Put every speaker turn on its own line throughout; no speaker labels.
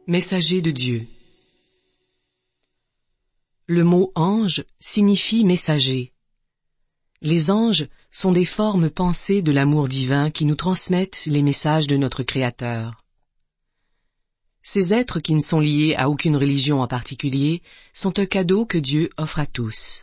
Messager de Dieu. Le mot ange signifie messager. Les anges sont des formes pensées de l'amour divin qui nous transmettent les messages de notre Créateur. Ces êtres qui ne sont liés à aucune religion en particulier sont un cadeau que Dieu offre à tous.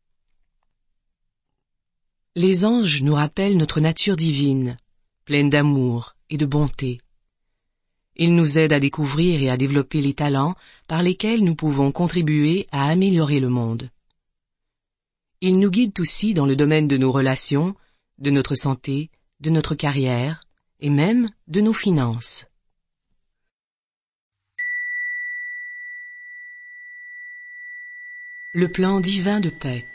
Les anges nous rappellent notre nature divine, pleine d'amour et de bonté. Ils nous aident à découvrir et à développer les talents par lesquels nous pouvons contribuer à améliorer le monde. Ils nous guident aussi dans le domaine de nos relations, de notre santé, de notre carrière et même de nos finances. Le plan divin de paix.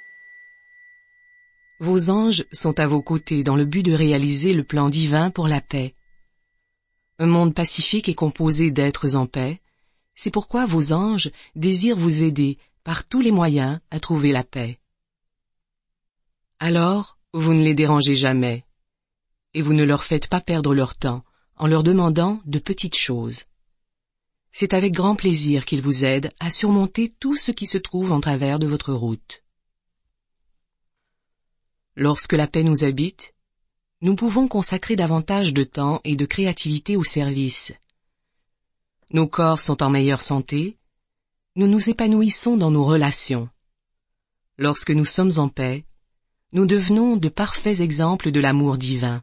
Vos anges sont à vos côtés dans le but de réaliser le plan divin pour la paix. Un monde pacifique est composé d'êtres en paix, c'est pourquoi vos anges désirent vous aider par tous les moyens à trouver la paix. Alors, vous ne les dérangez jamais, et vous ne leur faites pas perdre leur temps en leur demandant de petites choses. C'est avec grand plaisir qu'ils vous aident à surmonter tout ce qui se trouve en travers de votre route. Lorsque la paix nous habite, nous pouvons consacrer davantage de temps et de créativité au service. Nos corps sont en meilleure santé, nous nous épanouissons dans nos relations. Lorsque nous sommes en paix, nous devenons de parfaits exemples de l'amour divin.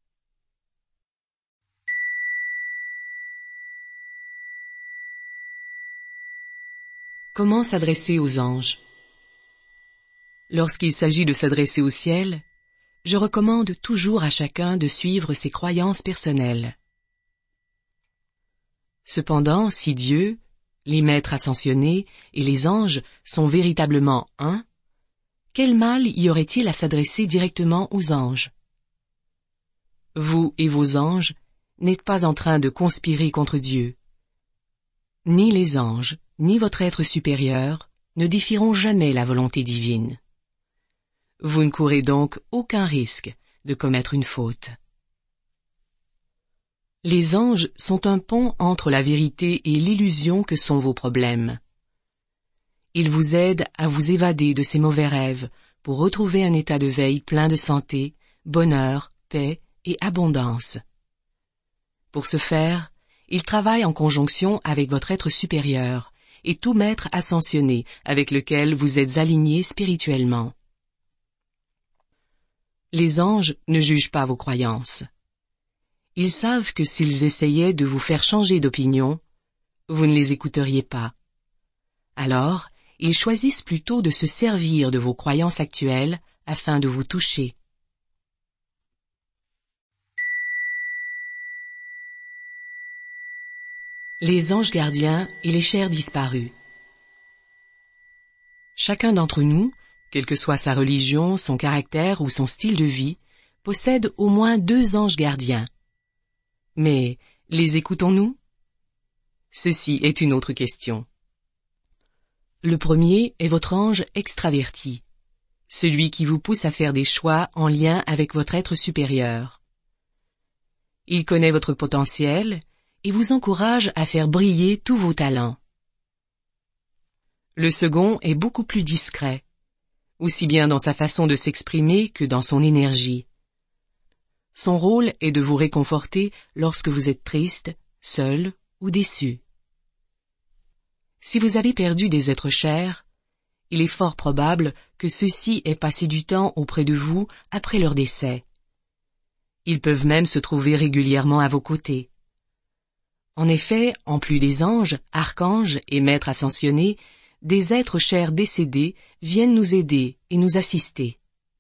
Comment s'adresser aux anges? Lorsqu'il s'agit de s'adresser au ciel, je recommande toujours à chacun de suivre ses croyances personnelles. Cependant, si Dieu, les maîtres ascensionnés et les anges sont véritablement un, quel mal y aurait-il à s'adresser directement aux anges? Vous et vos anges n'êtes pas en train de conspirer contre Dieu. Ni les anges, ni votre être supérieur ne défieront jamais la volonté divine. Vous ne courez donc aucun risque de commettre une faute. Les anges sont un pont entre la vérité et l'illusion que sont vos problèmes. Ils vous aident à vous évader de ces mauvais rêves pour retrouver un état de veille plein de santé, bonheur, paix et abondance. Pour ce faire, ils travaillent en conjonction avec votre être supérieur et tout maître ascensionné avec lequel vous êtes aligné spirituellement. Les anges ne jugent pas vos croyances. Ils savent que s'ils essayaient de vous faire changer d'opinion, vous ne les écouteriez pas. Alors, ils choisissent plutôt de se servir de vos croyances actuelles afin de vous toucher. Les anges gardiens et les chers disparus. Chacun d'entre nous, quelle que soit sa religion, son caractère ou son style de vie, possède au moins 2 anges gardiens. Mais les écoutons-nous? Ceci est une autre question. Le premier est votre ange extraverti, celui qui vous pousse à faire des choix en lien avec votre être supérieur. Il connaît votre potentiel et vous encourage à faire briller tous vos talents. Le second est beaucoup plus discret, aussi bien dans sa façon de s'exprimer que dans son énergie. Son rôle est de vous réconforter lorsque vous êtes triste, seul ou déçu. Si vous avez perdu des êtres chers, il est fort probable que ceux-ci aient passé du temps auprès de vous après leur décès. Ils peuvent même se trouver régulièrement à vos côtés. En effet, en plus des anges, archanges et maîtres ascensionnés, des êtres chers décédés viennent nous aider et nous assister.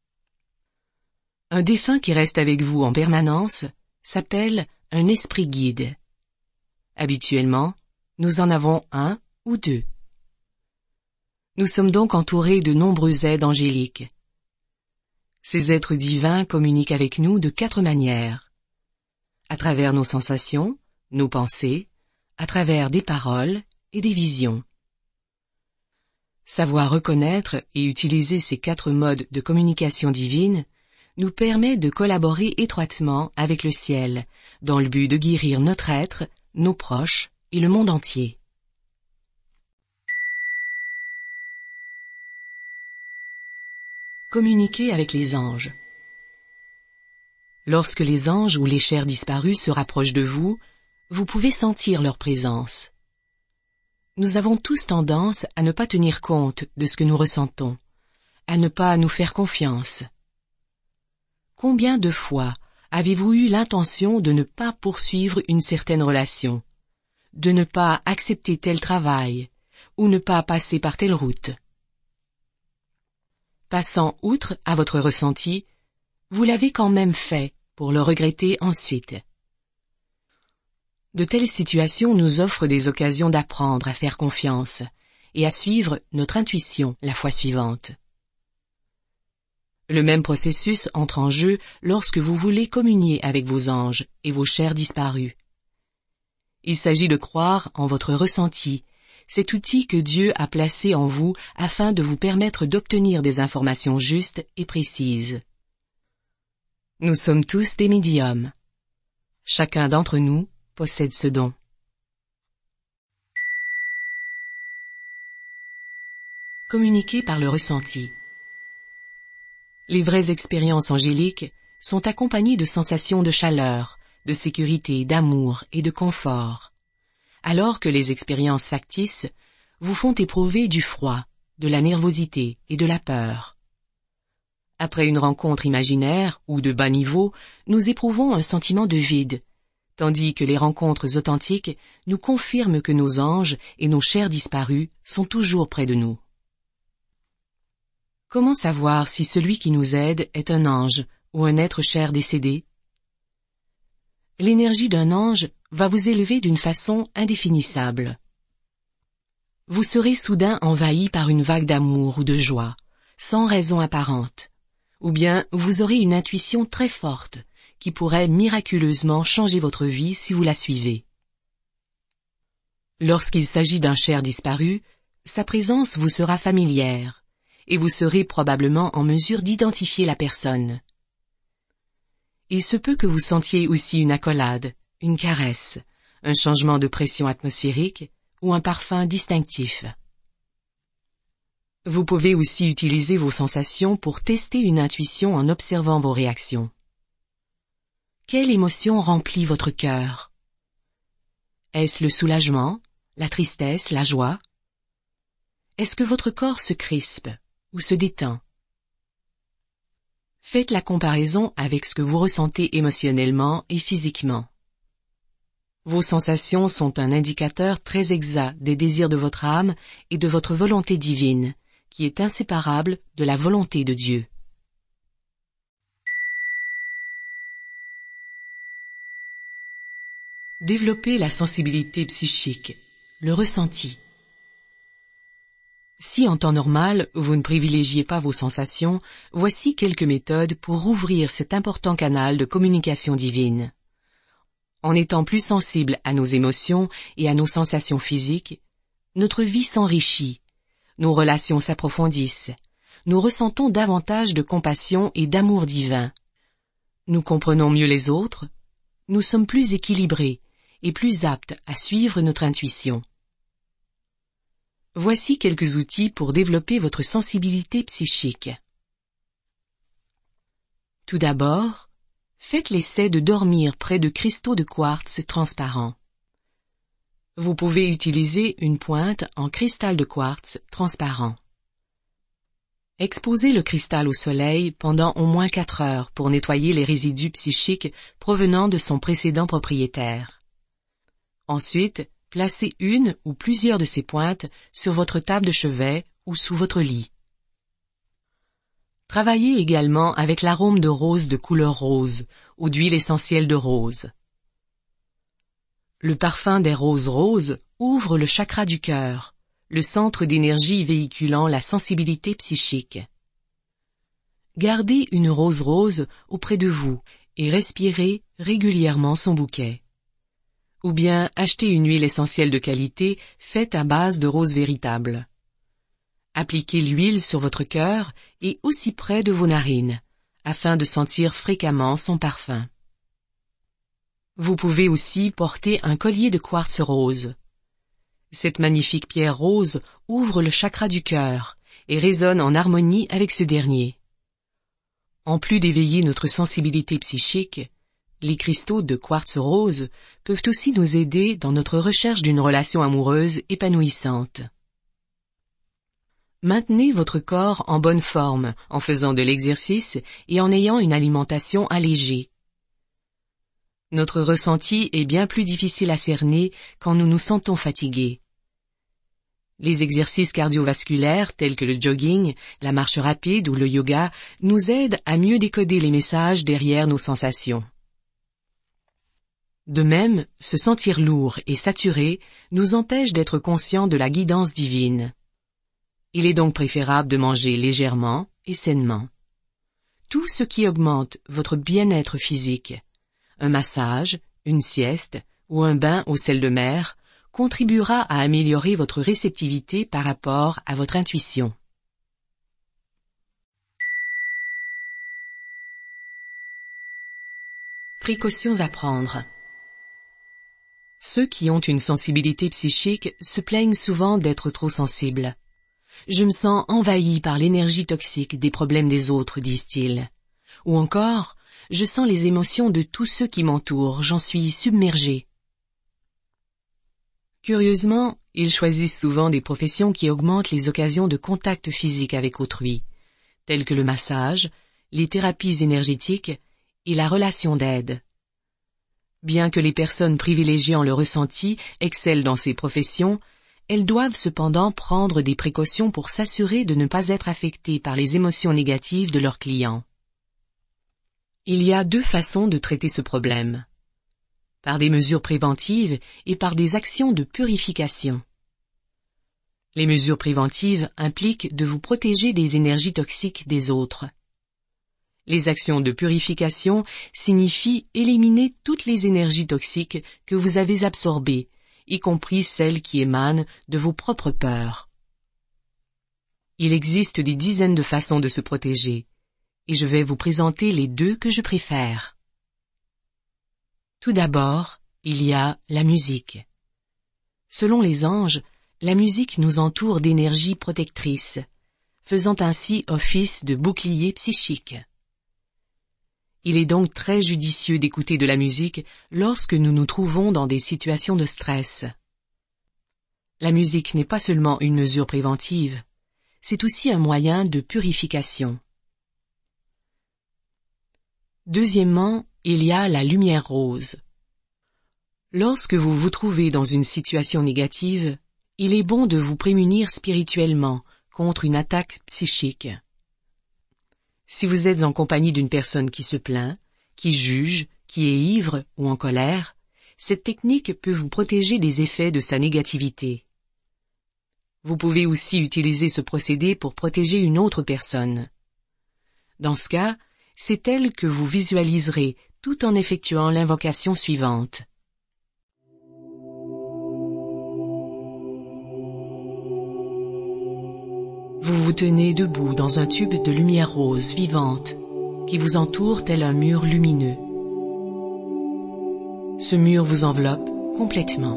Un défunt qui reste avec vous en permanence s'appelle un esprit guide. Habituellement, nous en avons 1 ou 2. Nous sommes donc entourés de nombreux aides angéliques. Ces êtres divins communiquent avec nous de 4 manières. À travers nos sensations, nos pensées, à travers des paroles et des visions. Savoir reconnaître et utiliser ces 4 modes de communication divine nous permet de collaborer étroitement avec le ciel, dans le but de guérir notre être, nos proches et le monde entier. Communiquer avec les anges. Lorsque les anges ou les chers disparus se rapprochent de vous, vous pouvez sentir leur présence. Nous avons tous tendance à ne pas tenir compte de ce que nous ressentons, à ne pas nous faire confiance. Combien de fois avez-vous eu l'intention de ne pas poursuivre une certaine relation, de ne pas accepter tel travail, ou ne pas passer par telle route? Passant outre à votre ressenti, vous l'avez quand même fait pour le regretter ensuite. De telles situations nous offrent des occasions d'apprendre à faire confiance et à suivre notre intuition la fois suivante. Le même processus entre en jeu lorsque vous voulez communier avec vos anges et vos chers disparus. Il s'agit de croire en votre ressenti, cet outil que Dieu a placé en vous afin de vous permettre d'obtenir des informations justes et précises. Nous sommes tous des médiums. Chacun d'entre nous possède ce don. Communiquer par le ressenti. Les vraies expériences angéliques sont accompagnées de sensations de chaleur, de sécurité, d'amour et de confort, alors que les expériences factices vous font éprouver du froid, de la nervosité et de la peur. Après une rencontre imaginaire ou de bas niveau, nous éprouvons un sentiment de vide, tandis que les rencontres authentiques nous confirment que nos anges et nos chers disparus sont toujours près de nous. Comment savoir si celui qui nous aide est un ange ou un être cher décédé? L'énergie d'un ange va vous élever d'une façon indéfinissable. Vous serez soudain envahi par une vague d'amour ou de joie, sans raison apparente, ou bien vous aurez une intuition très forte qui pourrait miraculeusement changer votre vie si vous la suivez. Lorsqu'il s'agit d'un cher disparu, sa présence vous sera familière, et vous serez probablement en mesure d'identifier la personne. Il se peut que vous sentiez aussi une accolade, une caresse, un changement de pression atmosphérique ou un parfum distinctif. Vous pouvez aussi utiliser vos sensations pour tester une intuition en observant vos réactions. Quelle émotion remplit votre cœur? Est-ce le soulagement, la tristesse, la joie? Est-ce que votre corps se crispe ou se détend? Faites la comparaison avec ce que vous ressentez émotionnellement et physiquement. Vos sensations sont un indicateur très exact des désirs de votre âme et de votre volonté divine, qui est inséparable de la volonté de Dieu. Développer la sensibilité psychique, le ressenti. Si en temps normal, vous ne privilégiez pas vos sensations, voici quelques méthodes pour rouvrir cet important canal de communication divine. En étant plus sensible à nos émotions et à nos sensations physiques, notre vie s'enrichit, nos relations s'approfondissent, nous ressentons davantage de compassion et d'amour divin. Nous comprenons mieux les autres, nous sommes plus équilibrés et plus aptes à suivre notre intuition. Voici quelques outils pour développer votre sensibilité psychique. Tout d'abord, faites l'essai de dormir près de cristaux de quartz transparents. Vous pouvez utiliser une pointe en cristal de quartz transparent. Exposez le cristal au soleil pendant au moins 4 heures pour nettoyer les résidus psychiques provenant de son précédent propriétaire. Ensuite, placez une ou plusieurs de ces pointes sur votre table de chevet ou sous votre lit. Travaillez également avec l'arôme de rose de couleur rose ou d'huile essentielle de rose. Le parfum des roses roses ouvre le chakra du cœur, le centre d'énergie véhiculant la sensibilité psychique. Gardez une rose rose auprès de vous et respirez régulièrement son bouquet. Ou bien achetez une huile essentielle de qualité faite à base de rose véritable. Appliquez l'huile sur votre cœur et aussi près de vos narines, afin de sentir fréquemment son parfum. Vous pouvez aussi porter un collier de quartz rose Cette magnifique pierre rose ouvre le chakra du cœur et résonne en harmonie avec ce dernier. En plus d'éveiller notre sensibilité psychique, les cristaux de quartz rose peuvent aussi nous aider dans notre recherche d'une relation amoureuse épanouissante. Maintenez votre corps en bonne forme en faisant de l'exercice et en ayant une alimentation allégée. Notre ressenti est bien plus difficile à cerner quand nous nous sentons fatigués. Les exercices cardiovasculaires tels que le jogging, la marche rapide ou le yoga nous aident à mieux décoder les messages derrière nos sensations. De même, se sentir lourd et saturé nous empêche d'être conscients de la guidance divine. Il est donc préférable de manger légèrement et sainement. Tout ce qui augmente votre bien-être physique, un massage, une sieste ou un bain au sel de mer, contribuera à améliorer votre réceptivité par rapport à votre intuition. Précautions à prendre. Ceux qui ont une sensibilité psychique se plaignent souvent d'être trop sensibles. Je me sens envahi par l'énergie toxique des problèmes des autres, disent-ils. Ou encore, je sens les émotions de tous ceux qui m'entourent, j'en suis submergé. Curieusement, ils choisissent souvent des professions qui augmentent les occasions de contact physique avec autrui, telles que le massage, les thérapies énergétiques et la relation d'aide. Bien que les personnes privilégiant le ressenti excellent dans ces professions, elles doivent cependant prendre des précautions pour s'assurer de ne pas être affectées par les émotions négatives de leurs clients. Il y a deux façons de traiter ce problème. Par des mesures préventives et par des actions de purification. Les mesures préventives impliquent de vous protéger des énergies toxiques des autres. Les actions de purification signifient éliminer toutes les énergies toxiques que vous avez absorbées, y compris celles qui émanent de vos propres peurs. Il existe des dizaines de façons de se protéger, et je vais vous présenter les deux que je préfère. Tout d'abord, il y a la musique. Selon les anges, la musique nous entoure d'énergie protectrice, faisant ainsi office de bouclier psychique. Il est donc très judicieux d'écouter de la musique lorsque nous nous trouvons dans des situations de stress. La musique n'est pas seulement une mesure préventive, c'est aussi un moyen de purification. Deuxièmement, il y a la lumière rose. Lorsque vous vous trouvez dans une situation négative, il est bon de vous prémunir spirituellement contre une attaque psychique. Si vous êtes en compagnie d'une personne qui se plaint, qui juge, qui est ivre ou en colère, cette technique peut vous protéger des effets de sa négativité. Vous pouvez aussi utiliser ce procédé pour protéger une autre personne. Dans ce cas, c'est elle que vous visualiserez tout en effectuant l'invocation suivante. Vous vous tenez debout dans un tube de lumière rose vivante qui vous entoure tel un mur lumineux. Ce mur vous enveloppe complètement.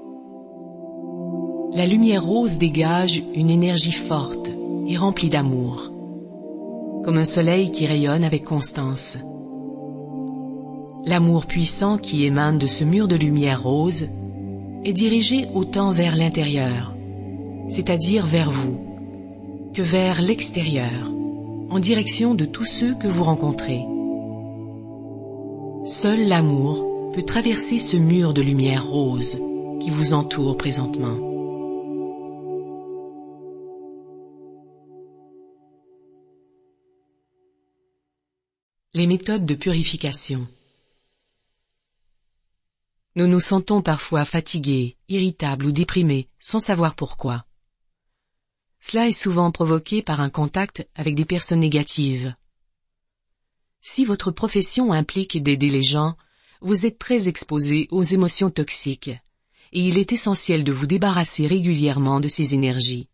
La lumière rose dégage une énergie forte et remplie d'amour, comme un soleil qui rayonne avec constance. L'amour puissant qui émane de ce mur de lumière rose est dirigé autant vers l'intérieur, c'est-à-dire vers vous, que vers l'extérieur, en direction de tous ceux que vous rencontrez. Seul l'amour peut traverser ce mur de lumière rose qui vous entoure présentement. Les méthodes de purification. Nous nous sentons parfois fatigués, irritables ou déprimés, sans savoir pourquoi. Cela est souvent provoqué par un contact avec des personnes négatives. Si votre profession implique d'aider les gens, vous êtes très exposé aux émotions toxiques, et il est essentiel de vous débarrasser régulièrement de ces énergies.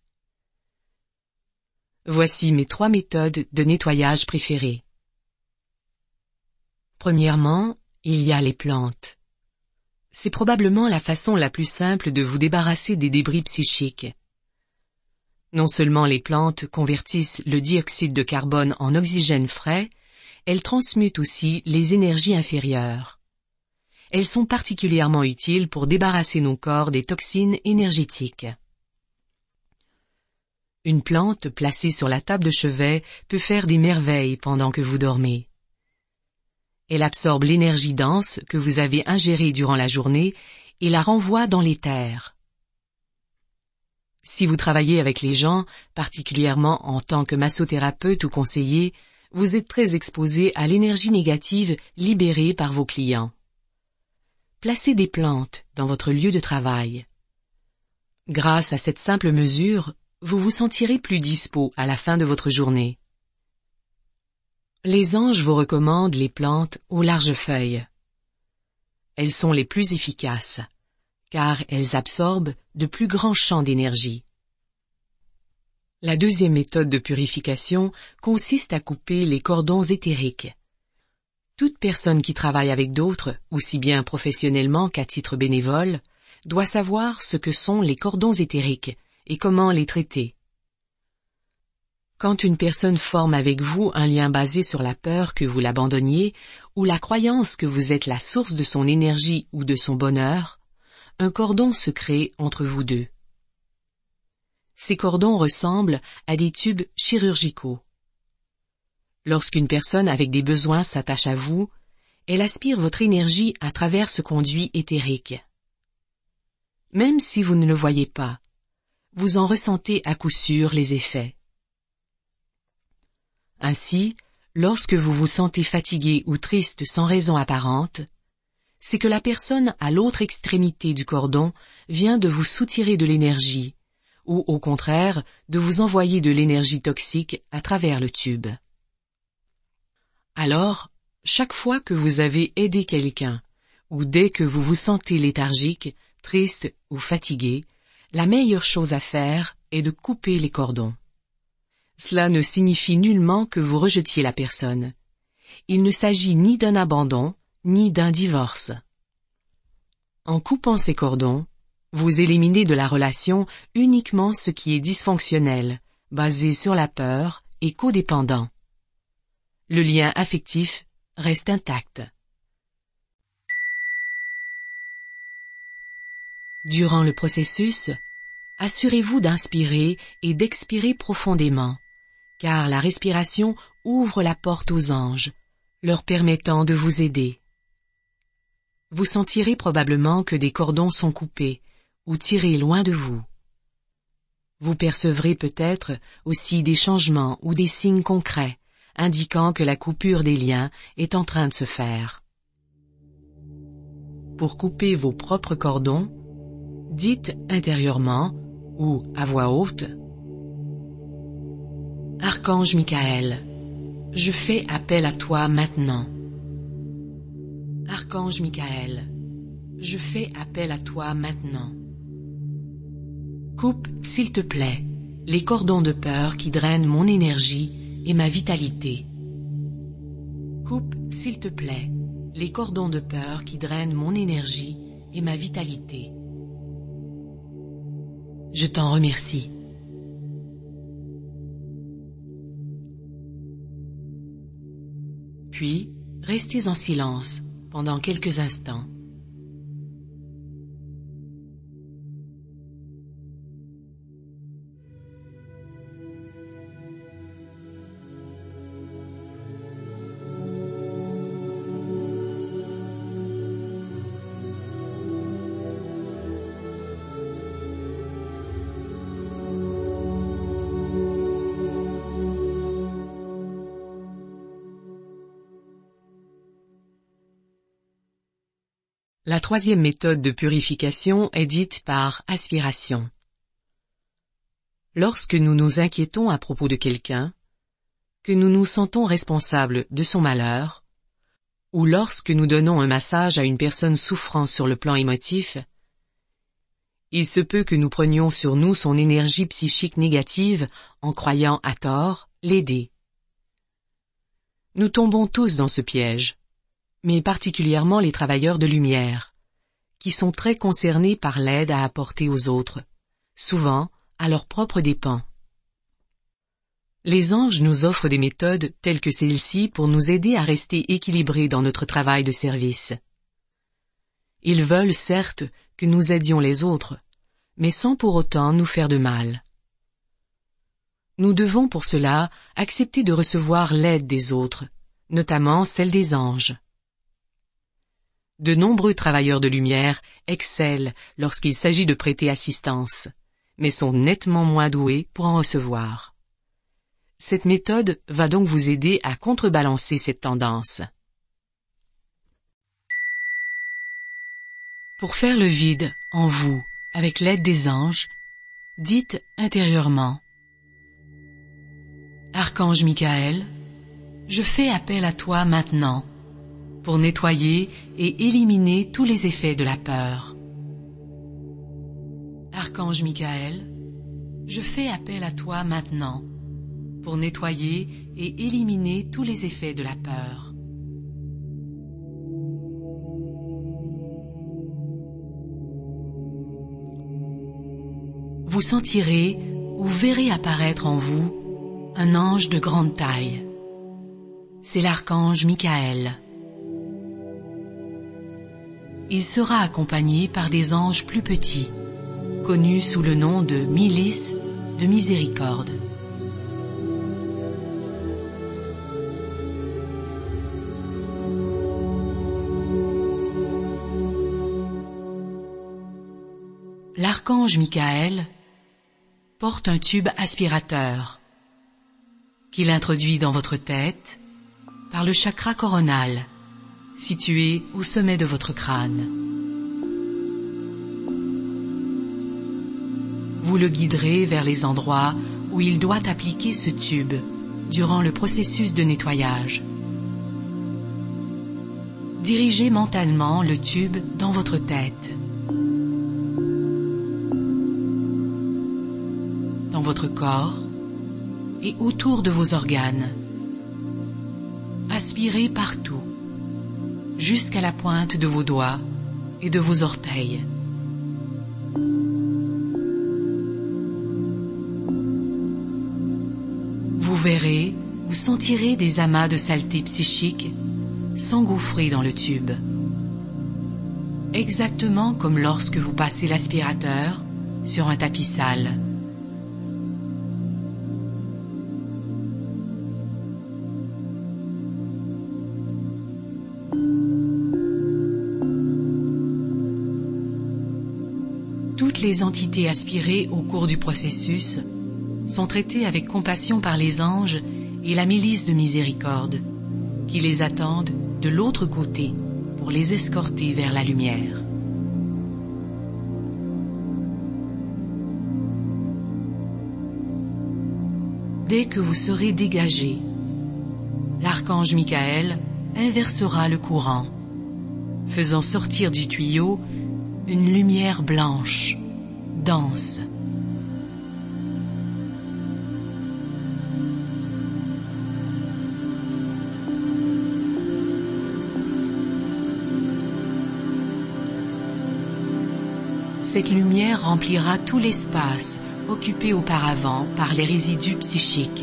Voici mes 3 méthodes de nettoyage préférées. Premièrement, il y a les plantes. C'est probablement la façon la plus simple de vous débarrasser des débris psychiques. Non seulement les plantes convertissent le dioxyde de carbone en oxygène frais, elles transmutent aussi les énergies inférieures. Elles sont particulièrement utiles pour débarrasser nos corps des toxines énergétiques. Une plante placée sur la table de chevet peut faire des merveilles pendant que vous dormez. Elle absorbe l'énergie dense que vous avez ingérée durant la journée et la renvoie dans l'éther. Si vous travaillez avec les gens, particulièrement en tant que massothérapeute ou conseiller, vous êtes très exposé à l'énergie négative libérée par vos clients. Placez des plantes dans votre lieu de travail. Grâce à cette simple mesure, vous vous sentirez plus dispo à la fin de votre journée. Les anges vous recommandent les plantes aux larges feuilles. Elles sont les plus efficaces, car elles absorbent de plus grands champs d'énergie. La deuxième méthode de purification consiste à couper les cordons éthériques. Toute personne qui travaille avec d'autres, aussi bien professionnellement qu'à titre bénévole, doit savoir ce que sont les cordons éthériques et comment les traiter. Quand une personne forme avec vous un lien basé sur la peur que vous l'abandonniez ou la croyance que vous êtes la source de son énergie ou de son bonheur, un cordon se crée entre vous deux. Ces cordons ressemblent à des tubes chirurgicaux. Lorsqu'une personne avec des besoins s'attache à vous, elle aspire votre énergie à travers ce conduit éthérique. Même si vous ne le voyez pas, vous en ressentez à coup sûr les effets. Ainsi, lorsque vous vous sentez fatigué ou triste sans raison apparente, c'est que la personne à l'autre extrémité du cordon vient de vous soutirer de l'énergie, ou au contraire de vous envoyer de l'énergie toxique à travers le tube. Alors, chaque fois que vous avez aidé quelqu'un, ou dès que vous vous sentez léthargique, triste ou fatigué, la meilleure chose à faire est de couper les cordons. Cela ne signifie nullement que vous rejetiez la personne. Il ne s'agit ni d'un abandon, ni d'un divorce. En coupant ces cordons, vous éliminez de la relation uniquement ce qui est dysfonctionnel, basé sur la peur et codépendant. Le lien affectif reste intact. Durant le processus, assurez-vous d'inspirer et d'expirer profondément, car la respiration ouvre la porte aux anges, leur permettant de vous aider. Vous sentirez probablement que des cordons sont coupés ou tirés loin de vous. Vous percevrez peut-être aussi des changements ou des signes concrets, indiquant que la coupure des liens est en train de se faire. Pour couper vos propres cordons, dites intérieurement ou à voix haute: Archange Michael, je fais appel à toi maintenant. Archange Michael, je fais appel à toi maintenant. Coupe, s'il te plaît, les cordons de peur qui drainent mon énergie et ma vitalité. Coupe, s'il te plaît, les cordons de peur qui drainent mon énergie et ma vitalité. Je t'en remercie. Puis, restez en silence pendant quelques instants. La troisième méthode de purification est dite par aspiration. Lorsque nous nous inquiétons à propos de quelqu'un, que nous nous sentons responsables de son malheur, ou lorsque nous donnons un massage à une personne souffrant sur le plan émotif, il se peut que nous prenions sur nous son énergie psychique négative en croyant à tort l'aider. Nous tombons tous dans ce piège, mais particulièrement les travailleurs de lumière, qui sont très concernés par l'aide à apporter aux autres, souvent à leurs propres dépens. Les anges nous offrent des méthodes telles que celle-ci pour nous aider à rester équilibrés dans notre travail de service. Ils veulent certes que nous aidions les autres, mais sans pour autant nous faire de mal. Nous devons pour cela accepter de recevoir l'aide des autres, notamment celle des anges. De nombreux travailleurs de lumière excellent lorsqu'il s'agit de prêter assistance, mais sont nettement moins doués pour en recevoir. Cette méthode va donc vous aider à contrebalancer cette tendance. Pour faire le vide en vous avec l'aide des anges, dites intérieurement: Archange Michael, je fais appel à toi maintenant pour nettoyer et éliminer tous les effets de la peur. Archange Michael, je fais appel à toi maintenant pour nettoyer et éliminer tous les effets de la peur. Vous sentirez ou verrez apparaître en vous un ange de grande taille. C'est l'archange Michael. Il sera accompagné par des anges plus petits, connus sous le nom de milices de miséricorde. L'archange Michael porte un tube aspirateur qu'il introduit dans votre tête par le chakra coronal, situé au sommet de votre crâne. Vous le guiderez vers les endroits où il doit appliquer ce tube durant le processus de nettoyage. Dirigez mentalement le tube dans votre tête, dans votre corps et autour de vos organes. Aspirez partout, jusqu'à la pointe de vos doigts et de vos orteils. Vous verrez ou sentirez des amas de saleté psychique s'engouffrer dans le tube. Exactement comme lorsque vous passez l'aspirateur sur un tapis sale. Toutes les entités aspirées au cours du processus sont traitées avec compassion par les anges et la milice de miséricorde, qui les attendent de l'autre côté pour les escorter vers la lumière. Dès que vous serez dégagé, l'archange Michael inversera le courant, faisant sortir du tuyau une lumière blanche, dense. Cette lumière remplira tout l'espace occupé auparavant par les résidus psychiques.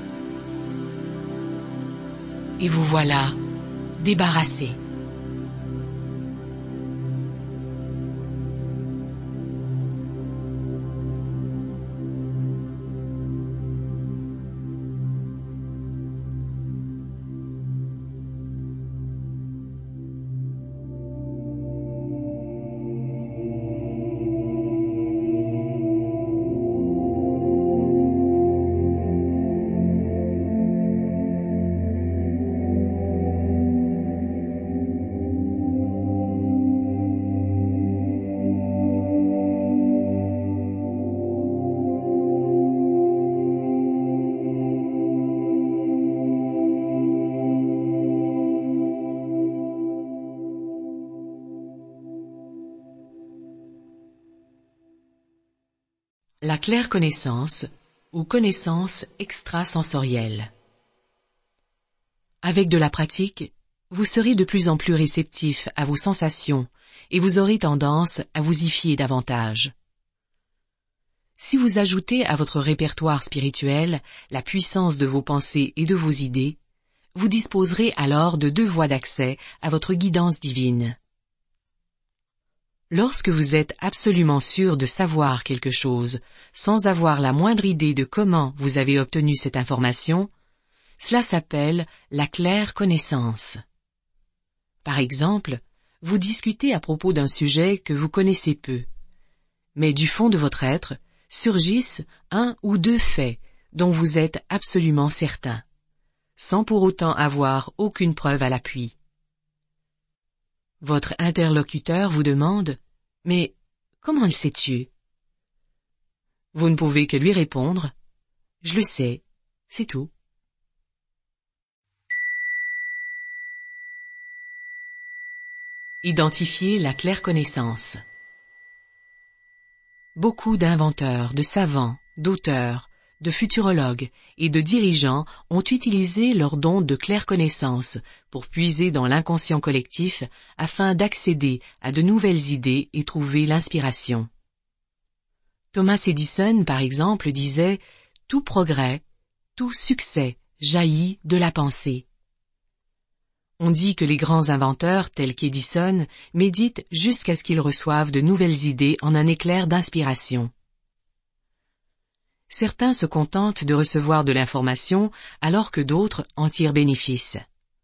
Et vous voilà, débarrassé. La claire connaissance ou connaissance extrasensorielle. Avec de la pratique, vous serez de plus en plus réceptif à vos sensations et vous aurez tendance à vous y fier davantage. Si vous ajoutez à votre répertoire spirituel la puissance de vos pensées et de vos idées, vous disposerez alors de 2 voies d'accès à votre guidance divine. Lorsque vous êtes absolument sûr de savoir quelque chose, sans avoir la moindre idée de comment vous avez obtenu cette information, cela s'appelle la claire connaissance. Par exemple, vous discutez à propos d'un sujet que vous connaissez peu, mais du fond de votre être surgissent 1 ou 2 faits dont vous êtes absolument certain, sans pour autant avoir aucune preuve à l'appui. Votre interlocuteur vous demande « Mais comment le sais-tu » Vous ne pouvez que lui répondre « Je le sais, c'est tout ». Identifier la claire connaissance. Beaucoup d'inventeurs, de savants, d'auteurs, de futurologues et de dirigeants ont utilisé leur don de claire connaissance pour puiser dans l'inconscient collectif afin d'accéder à de nouvelles idées et trouver l'inspiration. Thomas Edison, par exemple, disait « Tout progrès, tout succès jaillit de la pensée ». On dit que les grands inventeurs, tels qu'Edison, méditent jusqu'à ce qu'ils reçoivent de nouvelles idées en un éclair d'inspiration. Certains se contentent de recevoir de l'information alors que d'autres en tirent bénéfice.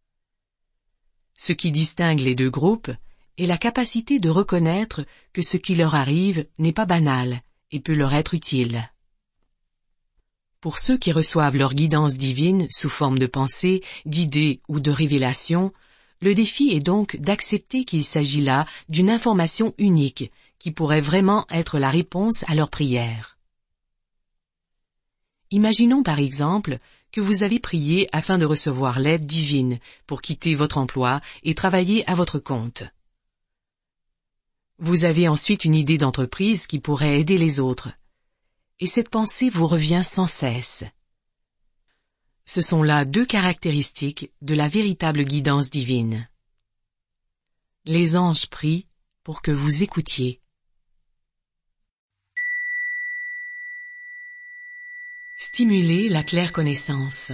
Ce qui distingue les 2 groupes est la capacité de reconnaître que ce qui leur arrive n'est pas banal et peut leur être utile. Pour ceux qui reçoivent leur guidance divine sous forme de pensée, d'idées ou de révélations, le défi est donc d'accepter qu'il s'agit là d'une information unique qui pourrait vraiment être la réponse à leur prière. Imaginons par exemple que vous avez prié afin de recevoir l'aide divine pour quitter votre emploi et travailler à votre compte. Vous avez ensuite une idée d'entreprise qui pourrait aider les autres. Et cette pensée vous revient sans cesse. Ce sont là 2 caractéristiques de la véritable guidance divine. Les anges prient pour que vous écoutiez. Stimuler la claire connaissance.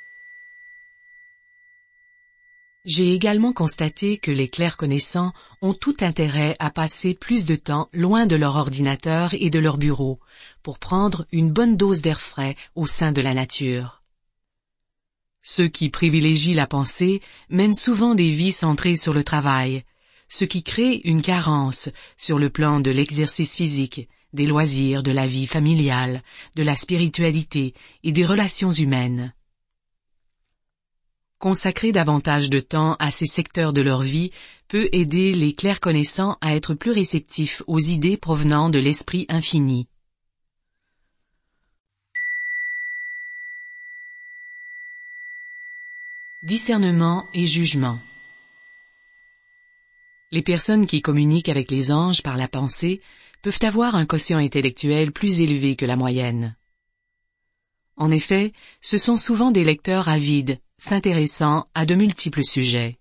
J'ai également constaté que les clairs connaissants ont tout intérêt à passer plus de temps loin de leur ordinateur et de leur bureau pour prendre une bonne dose d'air frais au sein de la nature. Ceux qui privilégient la pensée mènent souvent des vies centrées sur le travail, ce qui crée une carence sur le plan de l'exercice physique, des loisirs, de la vie familiale, de la spiritualité et des relations humaines. Consacrer davantage de temps à ces secteurs de leur vie peut aider les clairs connaissants à être plus réceptifs aux idées provenant de l'esprit infini. Discernement et jugement. Les personnes qui communiquent avec les anges par la pensée peuvent avoir un quotient intellectuel plus élevé que la moyenne. En effet, ce sont souvent des lecteurs avides, s'intéressant à de multiples sujets.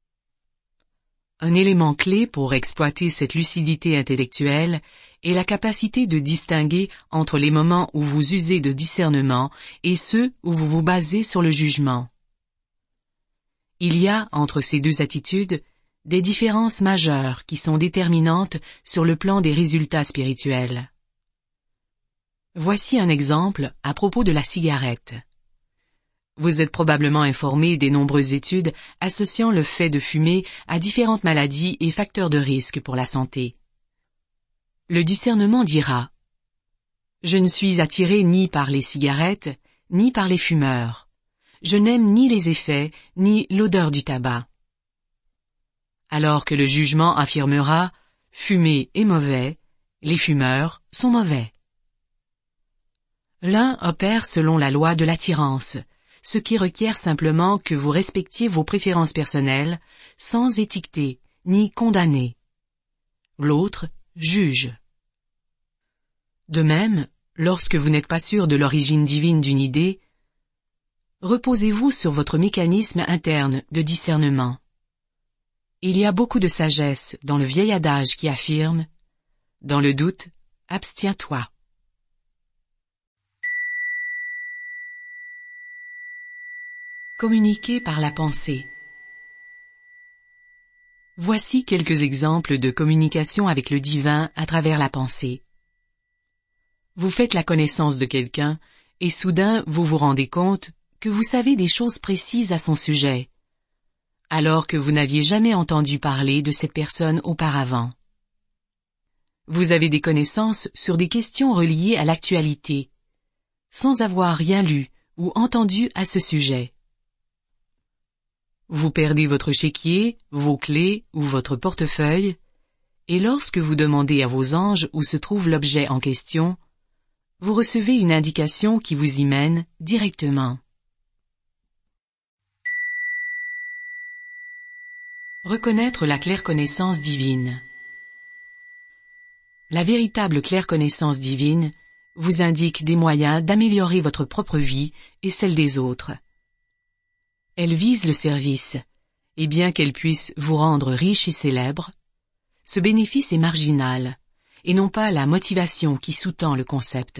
Un élément clé pour exploiter cette lucidité intellectuelle est la capacité de distinguer entre les moments où vous usez de discernement et ceux où vous vous basez sur le jugement. Il y a, entre ces 2 attitudes, des différences majeures qui sont déterminantes sur le plan des résultats spirituels. Voici un exemple à propos de la cigarette. Vous êtes probablement informé des nombreuses études associant le fait de fumer à différentes maladies et facteurs de risque pour la santé. Le discernement dira « Je ne suis attiré ni par les cigarettes, ni par les fumeurs. Je n'aime ni les effets, ni l'odeur du tabac. » Alors que le jugement affirmera « Fumer est mauvais, les fumeurs sont mauvais. » L'un opère selon la loi de l'attirance, ce qui requiert simplement que vous respectiez vos préférences personnelles, sans étiqueter ni condamner. L'autre juge. De même, lorsque vous n'êtes pas sûr de l'origine divine d'une idée, reposez-vous sur votre mécanisme interne de discernement. Il y a beaucoup de sagesse dans le vieil adage qui affirme « Dans le doute, abstiens-toi ». Communiquer par la pensée. Voici quelques exemples de communication avec le divin à travers la pensée. Vous faites la connaissance de quelqu'un et soudain vous vous rendez compte que vous savez des choses précises à son sujet, alors que vous n'aviez jamais entendu parler de cette personne auparavant. Vous avez des connaissances sur des questions reliées à l'actualité, sans avoir rien lu ou entendu à ce sujet. Vous perdez votre chéquier, vos clés ou votre portefeuille, et lorsque vous demandez à vos anges où se trouve l'objet en question, vous recevez une indication qui vous y mène directement. Reconnaître la claire connaissance divine. La véritable claire connaissance divine vous indique des moyens d'améliorer votre propre vie et celle des autres. Elle vise le service, et bien qu'elle puisse vous rendre riche et célèbre, ce bénéfice est marginal, et non pas la motivation qui sous-tend le concept.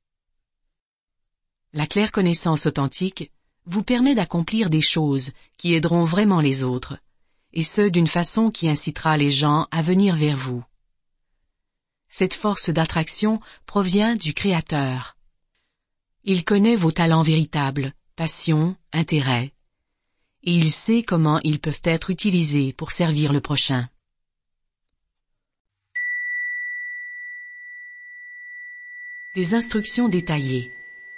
La claire connaissance authentique vous permet d'accomplir des choses qui aideront vraiment les autres, et ce d'une façon qui incitera les gens à venir vers vous. Cette force d'attraction provient du Créateur. Il connaît vos talents véritables, passions, intérêts, et il sait comment ils peuvent être utilisés pour servir le prochain. Des instructions détaillées.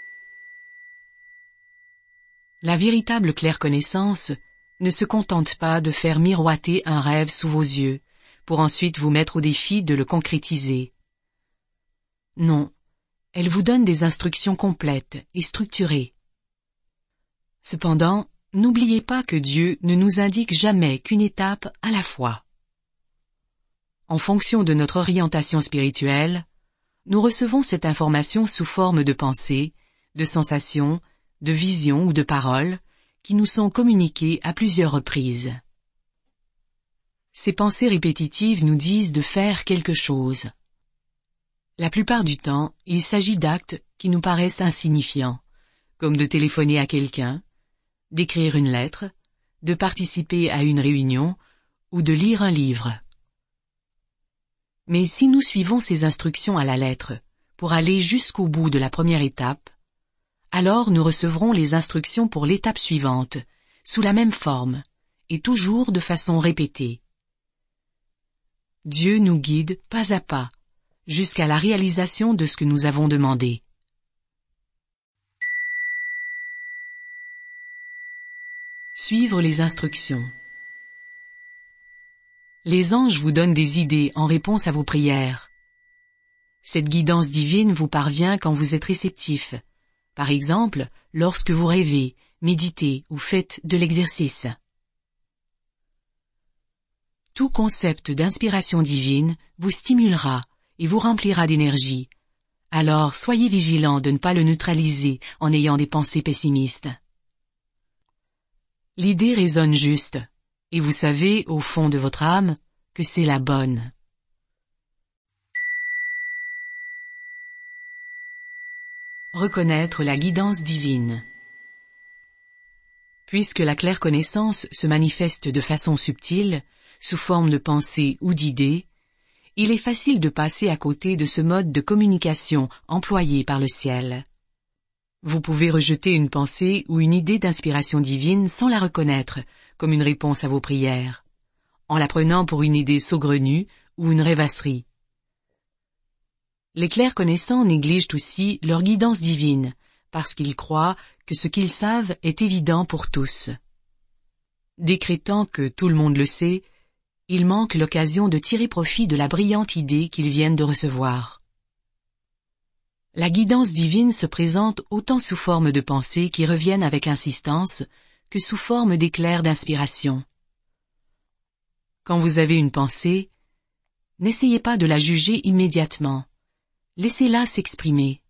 La véritable claire connaissance ne se contente pas de faire miroiter un rêve sous vos yeux, pour ensuite vous mettre au défi de le concrétiser. Non, elle vous donne des instructions complètes et structurées. Cependant, n'oubliez pas que Dieu ne nous indique jamais qu'une étape à la fois. En fonction de notre orientation spirituelle, nous recevons cette information sous forme de pensées, de sensations, de visions ou de paroles qui nous sont communiquées à plusieurs reprises. Ces pensées répétitives nous disent de faire quelque chose. La plupart du temps, il s'agit d'actes qui nous paraissent insignifiants, comme de téléphoner à quelqu'un, d'écrire une lettre, de participer à une réunion ou de lire un livre. Mais si nous suivons ces instructions à la lettre pour aller jusqu'au bout de la première étape, alors nous recevrons les instructions pour l'étape suivante, sous la même forme, et toujours de façon répétée. Dieu nous guide pas à pas, jusqu'à la réalisation de ce que nous avons demandé. Suivre les instructions. Les anges vous donnent des idées en réponse à vos prières. Cette guidance divine vous parvient quand vous êtes réceptif, par exemple lorsque vous rêvez, méditez ou faites de l'exercice. Tout concept d'inspiration divine vous stimulera et vous remplira d'énergie. Alors soyez vigilant de ne pas le neutraliser en ayant des pensées pessimistes. L'idée résonne juste, et vous savez au fond de votre âme que c'est la bonne. Reconnaître la guidance divine. Puisque la claire connaissance se manifeste de façon subtile, sous forme de pensées ou d'idées, il est facile de passer à côté de ce mode de communication employé par le ciel. Vous pouvez rejeter une pensée ou une idée d'inspiration divine sans la reconnaître comme une réponse à vos prières, en la prenant pour une idée saugrenue ou une rêvasserie. Les clairs connaissants négligent aussi leur guidance divine, parce qu'ils croient que ce qu'ils savent est évident pour tous. Décrétant que tout le monde le sait, ils manquent l'occasion de tirer profit de la brillante idée qu'ils viennent de recevoir. La guidance divine se présente autant sous forme de pensées qui reviennent avec insistance que sous forme d'éclairs d'inspiration. Quand vous avez une pensée, n'essayez pas de la juger immédiatement. Laissez-la s'exprimer.